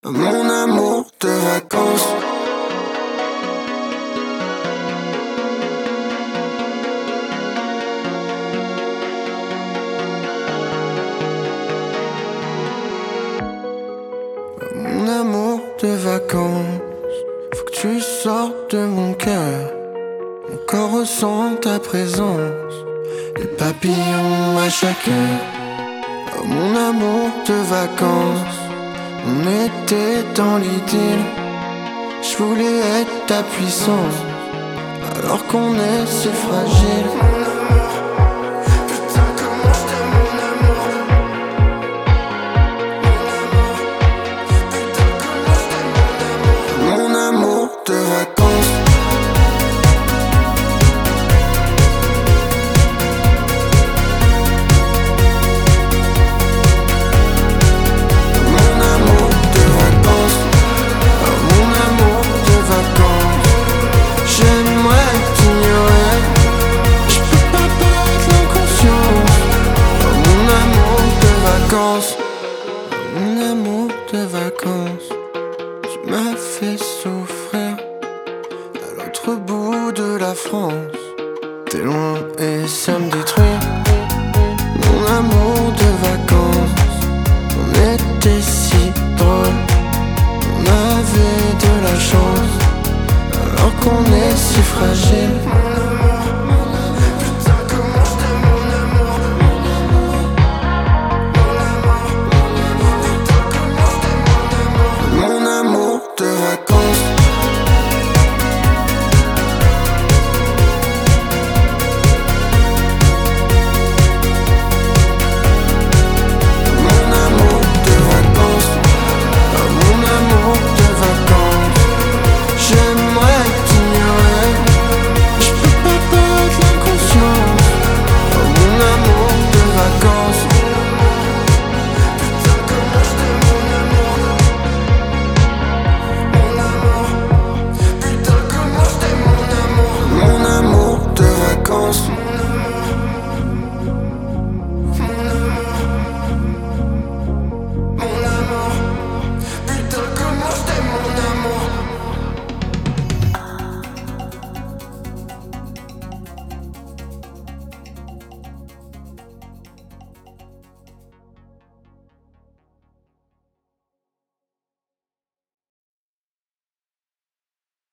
Mon amour de vacances. Mon amour de vacances. Faut que tu sortes de mon cœur. Mon corps ressent ta présence. Les papillons à chaque heure. Oh, mon amour de vacances. On était dans l'idylle. Je voulais être ta puissance, alors qu'on est si fragile. Putain, comment je t'aime, mon amour. Putain, comment je t'aime, mon amour. Mon amour de vacances. Mon amour de vacances. Oh, mon amour de vacances. J'aimerais t'ignorer. Je peux pas perdre l'inconscience. Oh, mon amour de vacances. Oh, mon amour de vacances. Tu m'as fait souffrir à l'autre bout de la France. T'es loin et ça me détruit. Mon amour de vacances. On était si drôles. On avait de la chance, alors qu'on est si fragile.